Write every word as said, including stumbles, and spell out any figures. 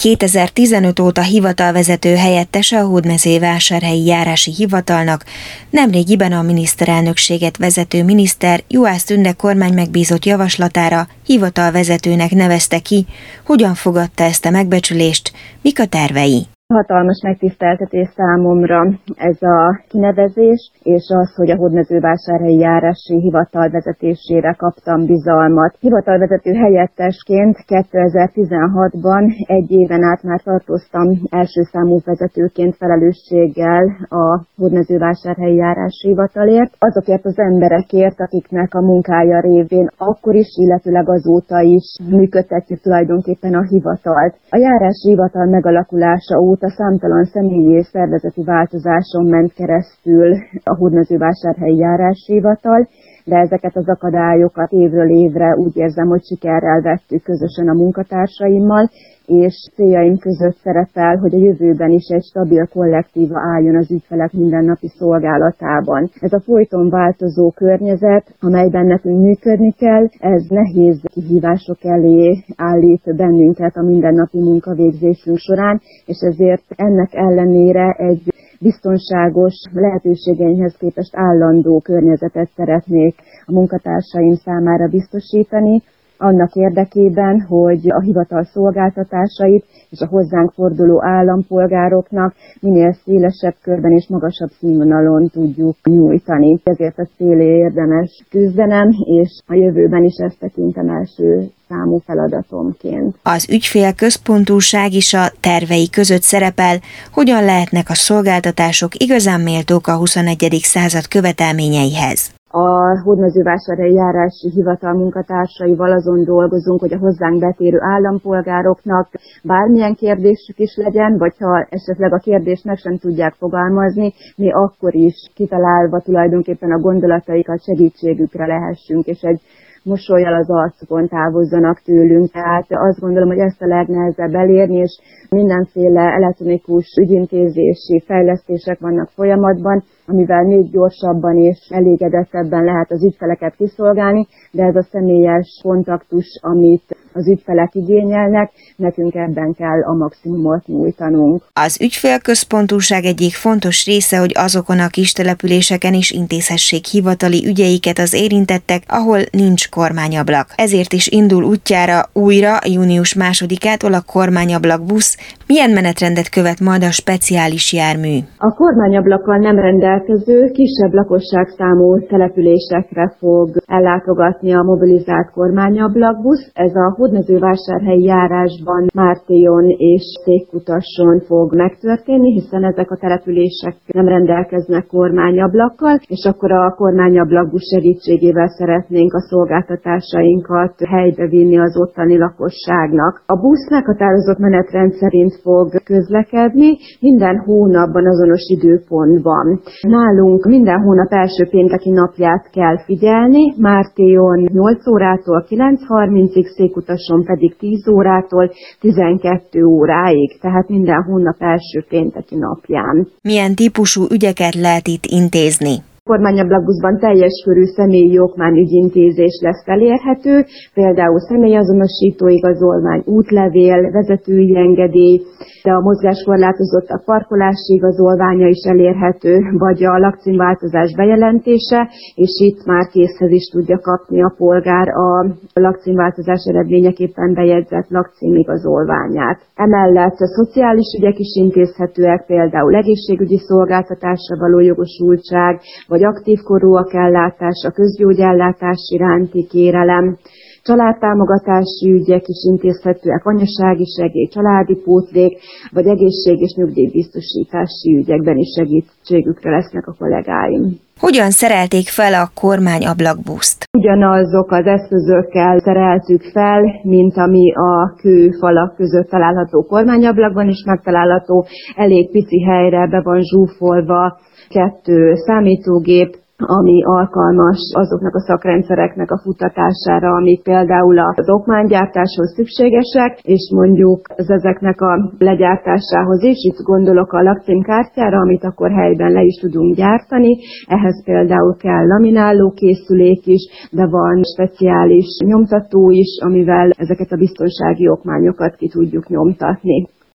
kétezer-tizenöt óta hivatalvezető helyettese a Hódmezővásárhelyi Járási Hivatalnak, nemrégiben a miniszterelnökséget vezető miniszter Juhász Tünde kormány megbízott javaslatára hivatalvezetőnek nevezte ki. Hogyan fogadta ezt a megbecsülést, mik a tervei? Hatalmas megtiszteltetés számomra ez a kinevezés, és az, hogy a Hódmezővásárhelyi Járási Hivatal vezetésére kaptam bizalmat. Hivatalvezető helyettesként kétezer-tizenhatban egy éven át már tartoztam első számú vezetőként felelősséggel a Hódmezővásárhelyi Járási Hivatalért. Azokért az emberekért, akiknek a munkája révén akkor is, illetőleg azóta is működtetjük tulajdonképpen a hivatalt. A Járási Hivatal megalakulása óta a számtalan személyi és szervezeti változáson ment keresztül a Hódmezővásárhelyi Járási Hivatal, de ezeket az akadályokat évről évre úgy érzem, hogy sikerrel vettük közösen a munkatársaimmal, és céljaim között szerepel, hogy a jövőben is egy stabil kollektíva álljon az ügyfelek mindennapi szolgálatában. Ez a folyton változó környezet, amelyben nekünk működni kell, ez nehéz kihívások elé állít bennünket a mindennapi munkavégzésünk során, és ezért ennek ellenére egy biztonságos, lehetőségeimhez képest állandó környezetet szeretnék a munkatársaim számára biztosítani, annak érdekében, hogy a hivatal szolgáltatásait és a hozzánk forduló állampolgároknak minél szélesebb körben és magasabb színvonalon tudjuk nyújtani. Ezért a célé érdemes küzdenem, és a jövőben is ezt tekintem első számú feladatomként. Az ügyfélközpontúság is a tervei között szerepel, hogyan lehetnek a szolgáltatások igazán méltók a huszonegyedik század követelményeihez. A Hódmezővásárhelyi Járási Hivatal munkatársaival azon dolgozunk, hogy a hozzánk betérő állampolgároknak bármilyen kérdésük is legyen, vagy ha esetleg a kérdést meg sem tudják fogalmazni, mi akkor is kitalálva tulajdonképpen a gondolataikat segítségükre lehessünk, és egy mosollyal az arcukon távozzanak tőlünk. Tehát azt gondolom, hogy ezt a legnehezebb elérni, és mindenféle elektronikus ügyintézési fejlesztések vannak folyamatban, amivel még gyorsabban és elégedettebben lehet az ügyfeleket kiszolgálni, de ez a személyes kontaktus, amit az ügyfelek igényelnek, nekünk ebben kell a maximumot nyújtanunk. Az ügyfélközpontúság egyik fontos része, hogy azokon a kis településeken is intézhessék hivatali ügyeiket az érintettek, ahol nincs kormányablak. Ezért is indul útjára újra június másodikától a kormányablak busz. Milyen menetrendet követ majd a speciális jármű? A kormányablakkal nem rendelkező, kisebb lakosságszámú településekre fog ellátogatni a mobilizált kormányablakbusz. Ez a Hódmezővásárhelyi járásban Mártéjon és Székkutasson fog megtörténni, hiszen ezek a települések nem rendelkeznek kormányablakkal, és akkor a kormányablakbusz segítségével szeretnénk a szolgáltatásainkat helybe vinni az ottani lakosságnak. A busz meghatározott menetrend szerint fog közlekedni, minden hónapban azonos időpontban. Nálunk minden hónap első pénteki napját kell figyelni, Mártéjon nyolc órától kilenc harmincig, Székkutasson pedig tíz órától tizenkettő óráig, tehát minden hónap első pénteki napján. Milyen típusú ügyeket lehet itt intézni? Kormányablakbuszban teljes körű személyi okmányügyintézés lesz elérhető, például személyazonosító igazolvány, útlevél, vezetői engedély, de a mozgáskorlátozottak parkolási igazolványa is elérhető, vagy a lakcímváltozás bejelentése, és itt már készhez is tudja kapni a polgár a lakcímváltozás eredményeképpen bejegyzett lakcímigazolványát. Emellett a szociális ügyek is intézhetőek, például egészségügyi szolgáltatásra való jogosultság, vagy aktív korúak ellátása, közgyógyellátás iránti kérelem. Családtámogatási ügyek is intézhetőek, anyasági segély, családi pótlék, vagy egészség- és nyugdíjbiztosítási ügyekben is segítségükre lesznek a kollégáim. Hogyan szerelték fel a kormányablakbuszt? Ugyanazok az eszközökkel szereltük fel, mint ami a kőfalak között található kormányablakban is megtalálható, elég pici helyre be van zsúfolva kettő számítógép, ami alkalmas azoknak a szakrendszereknek a futtatására, amik például az okmánygyártáshoz szükségesek, és mondjuk az ezeknek a legyártásához is, itt gondolok a lakcímkártyára, amit akkor helyben le is tudunk gyártani, ehhez például kell lamináló készülék is, de van speciális nyomtató is, amivel ezeket a biztonsági okmányokat ki tudjuk nyomtatni.